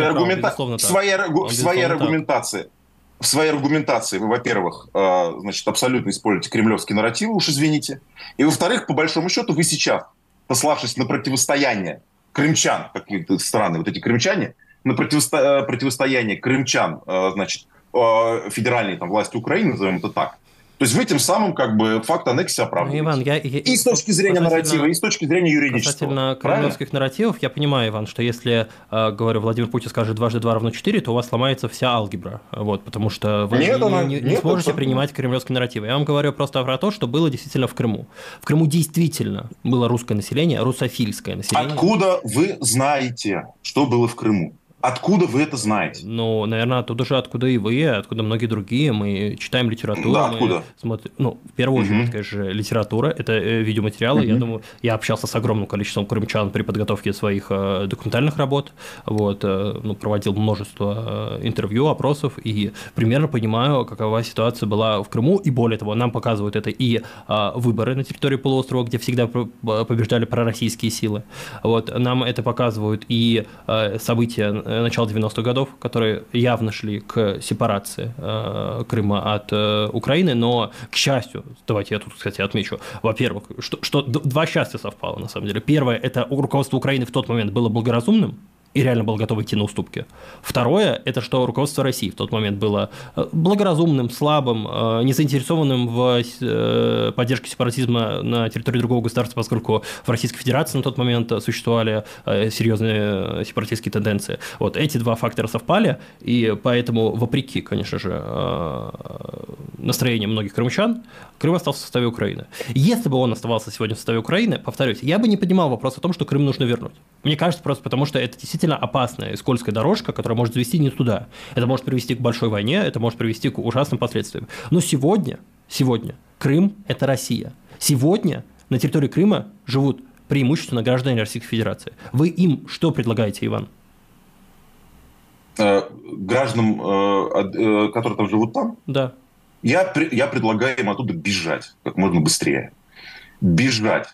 своей аргументации вы, во-первых, значит, абсолютно используете кремлевские нарративы, уж извините. И, во-вторых, по большому счету, вы сейчас, пославшись на противостояние крымчан, какие-то страны, вот эти крымчане, на противостояние крымчан, значит, федеральной там, власти Украины, назовем это так. То есть вы тем самым как бы факт аннексии оправдываете. И с точки зрения нарратива, и с точки зрения юридического. Касательно кремлевских нарративов, я понимаю, Иван, что если, говорю, Владимир Путин скажет 2 × 2 = 4, то у вас сломается вся алгебра. Вот, потому что вы не сможете принимать кремлевские нарративы. Я вам говорю просто про то, что было действительно в Крыму. В Крыму действительно было русское население, русофильское население. Откуда вы знаете, что было в Крыму? Откуда вы это знаете? Ну, наверное, оттуда же, откуда и вы, откуда многие другие. Мы читаем литературу. Да, откуда? Смотрим, ну, в первую очередь, конечно же, литература, это видеоматериалы. Я думаю, я общался с огромным количеством крымчан при подготовке своих документальных работ. Вот, ну, проводил множество интервью, опросов, и примерно понимаю, какова ситуация была в Крыму. И более того, нам показывают это и выборы на территории полуострова, где всегда побеждали пророссийские силы. Вот, нам это показывают и события начала 90-х годов, которые явно шли к сепарации Крыма от Украины, но, к счастью, давайте я тут, кстати, отмечу, во-первых, что два счастья совпало, на самом деле. Первое, это руководство Украины в тот момент было благоразумным, и реально был готов идти на уступки. Второе, это что руководство России в тот момент было благоразумным, слабым, не заинтересованным в поддержке сепаратизма на территории другого государства, поскольку в Российской Федерации на тот момент существовали серьезные сепаратистские тенденции. Вот эти два фактора совпали, и поэтому, вопреки, конечно же, настроению многих крымчан, Крым остался в составе Украины. Если бы он оставался сегодня в составе Украины, повторюсь, я бы не поднимал вопрос о том, что Крым нужно вернуть. Мне кажется, просто потому что это действительно опасная и скользкая дорожка, которая может завести не туда. Это может привести к большой войне, это может привести к ужасным последствиям. Но сегодня Крым – это Россия. Сегодня на территории Крыма живут преимущественно граждане Российской Федерации. Вы им что предлагаете, Иван? Гражданам, которые там живут там? Да. Я предлагаю им оттуда бежать как можно быстрее. Бежать.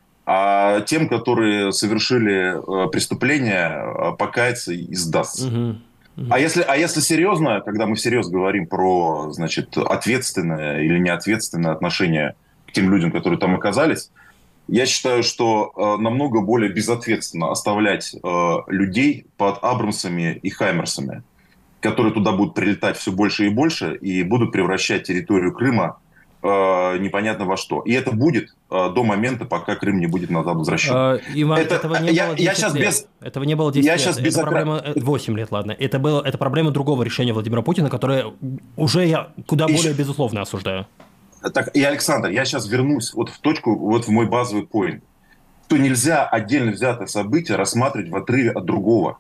А тем, которые совершили преступление, покаяться и сдастся. А если серьезно, когда мы всерьез говорим про, значит, ответственное или неответственное отношение к тем людям, которые там оказались, я считаю, что намного более безответственно оставлять людей под Абрамсами и Хаймерсами, которые туда будут прилетать все больше и больше и будут превращать территорию Крыма непонятно во что. И это будет до момента, пока Крым не будет назад возвращен. Иван, этого не было 10 лет. Этого не было 10 лет. Это проблема 8 лет, ладно. Это проблема другого решения Владимира Путина, которое уже я куда более безусловно осуждаю. Так, и, Александр, я сейчас вернусь вот в точку, вот в мой базовый поинт. Что нельзя отдельно взятое событие рассматривать в отрыве от другого.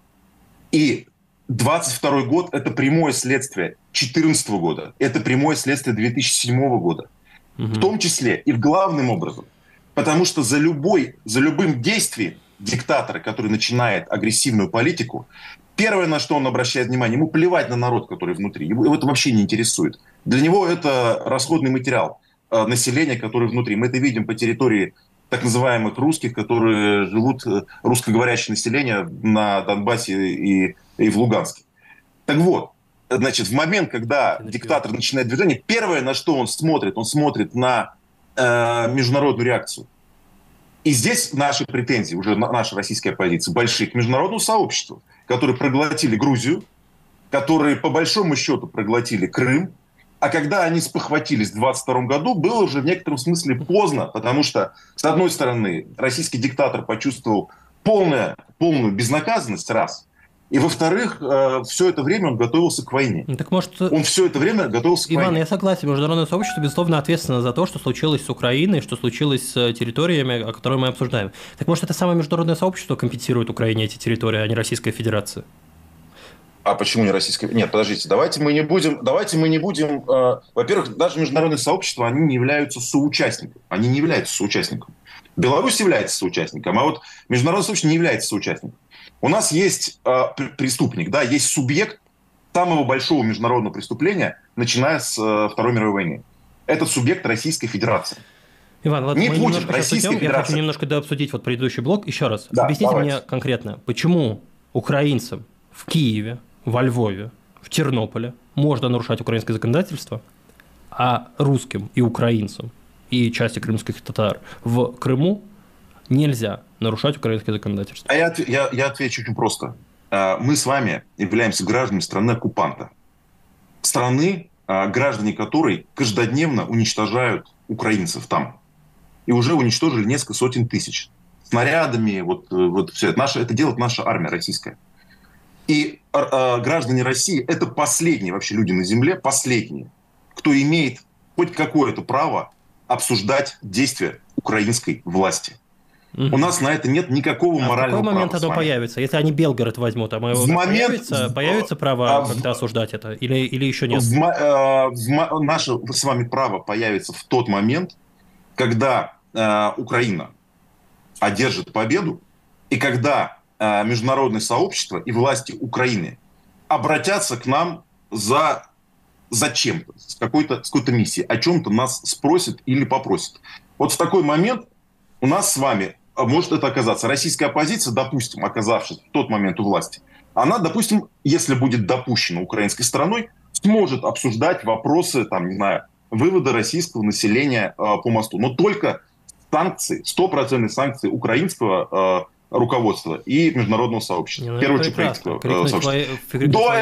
И 22 год – это прямое следствие 2014 года. Это прямое следствие 2007 года. В том числе и главным образом. Потому что за любым действием диктатора, который начинает агрессивную политику, первое, на что он обращает внимание, ему плевать на народ, который внутри. Его это вообще не интересует. Для него это расходный материал населения, который внутри. Мы это видим по территории так называемых русских, которые живут, русскоговорящее население на Донбассе и в Луганске. Так вот, значит, в момент, когда диктатор начинает движение, первое, на что он смотрит на международную реакцию. И здесь наши претензии, уже наша российская оппозиция, большие к международному сообществу, которые проглотили Грузию, которые по большому счету проглотили Крым, а когда они спохватились в 2022 году, было уже в некотором смысле поздно, потому что, с одной стороны, российский диктатор почувствовал полную безнаказанность, раз, и, во-вторых, все это время он готовился к войне. Так может... Он все это время готовился к войне. Иван, я согласен, международное сообщество, безусловно, ответственно за то, что случилось с Украиной, что случилось с территориями, о которых мы обсуждаем. Так может, это самое международное сообщество компенсирует Украине эти территории, а не Российская Федерация? А почему не российская? Нет, подождите, давайте мы не будем. Во-первых, даже международные сообщества, они не являются соучастником. Беларусь является соучастником, а вот международное сообщество не является соучастником. У нас есть преступник, да, есть субъект самого большого международного преступления, начиная с Второй мировой войны. Этот субъект Российской Федерации. Иван, ладно, не Путин, Российская Федерация. Я хочу немножко дообсудить вот предыдущий блок. Еще раз, да, объясните давайте. мне конкретно, почему украинцам в Киеве, во Львове, в Тернополе можно нарушать украинское законодательство, а русским и украинцам, и части крымских татар в Крыму нельзя нарушать украинское законодательство? Я отвечу очень просто. Мы с вами являемся гражданами страны-оккупанта. Страны, граждане которой каждодневно уничтожают украинцев там. И уже уничтожили несколько сотен тысяч. Снарядами, вот все это. Это делает наша армия российская. И граждане России – это последние вообще люди на земле, последние, кто имеет хоть какое-то право обсуждать действия украинской власти. У нас на это нет никакого морального права. В какой момент оно появится? Если они Белгород возьмут, появится право как-то осуждать это? Или еще нет? Наше с вами право появится в тот момент, когда Украина одержит победу, и когда международное сообщество и власти Украины обратятся к нам за чем-то, с какой-то миссией, о чем-то нас спросят или попросят. Вот в такой момент у нас с вами может это оказаться. Российская оппозиция, допустим, оказавшись в тот момент у власти, она, допустим, если будет допущена украинской стороной, сможет обсуждать вопросы, там, не знаю, вывода российского населения по мосту. Но только санкции, 100% санкции украинского руководства и международного сообщества. В первую очередь украинского сообщества. До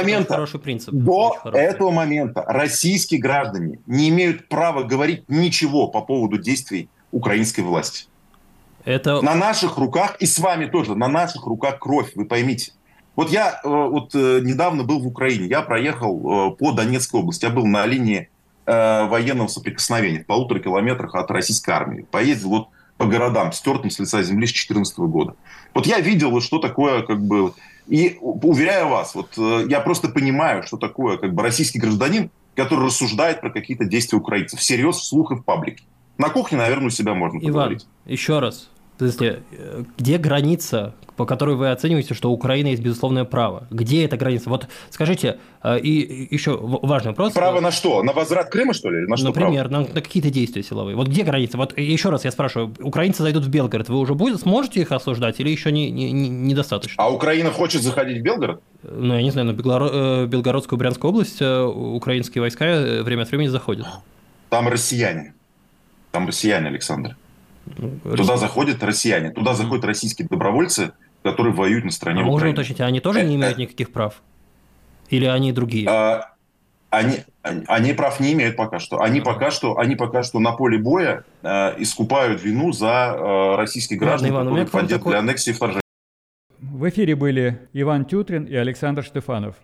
этого момента российские граждане не имеют права говорить ничего по поводу действий украинской власти. Это... На наших руках, и с вами тоже, на наших руках кровь, вы поймите. Вот я недавно был в Украине, я проехал по Донецкой области, я был на линии военного соприкосновения в 1,5 километрах от российской армии. Поездил вот по городам, стертым с лица земли с 2014 года. Вот я видел, вот, что такое, как бы, и уверяю вас, вот я просто понимаю, что такое, как бы, российский гражданин, который рассуждает про какие-то действия украинцев, всерьез, вслух и в паблике. На кухне, наверное, у себя можно поговорить. Иван, еще раз. Где граница, по которой вы оцениваете, что у Украины есть безусловное право? Где эта граница? Вот скажите, и еще важный вопрос. Право на что? На возврат Крыма, что ли? На что, например, на какие-то действия силовые. Вот где граница? Вот еще раз я спрашиваю, украинцы зайдут в Белгород, вы уже сможете их осуждать или еще недостаточно? А Украина хочет заходить в Белгород? Ну, я не знаю, но Белгородскую, Брянскую область украинские войска время от времени заходят. Там россияне. Александр. Туда заходят россияне, туда заходят российские добровольцы, которые воюют на стороне Украины. Можно уточнить, они тоже не имеют никаких прав? Или они другие? Они прав не имеют пока что. Они пока что на поле боя искупают вину за российских граждан, которые поддерживали аннексию и вторжение. В эфире были Иван Тютрин и Александр Штефанов.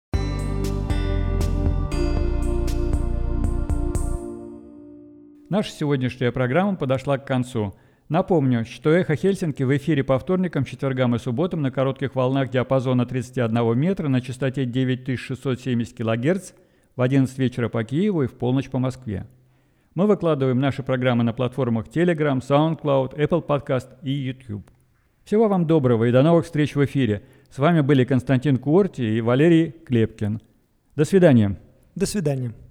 Наша сегодняшняя программа подошла к концу. Напомню, что «Эхо Хельсинки» в эфире по вторникам, четвергам и субботам на коротких волнах диапазона 31 метра на частоте 9670 кГц в 11 вечера по Киеву и в полночь по Москве. Мы выкладываем наши программы на платформах Telegram, SoundCloud, Apple Podcast и YouTube. Всего вам доброго и до новых встреч в эфире. С вами были Константин Куорти и Валерий Клепкин. До свидания. До свидания.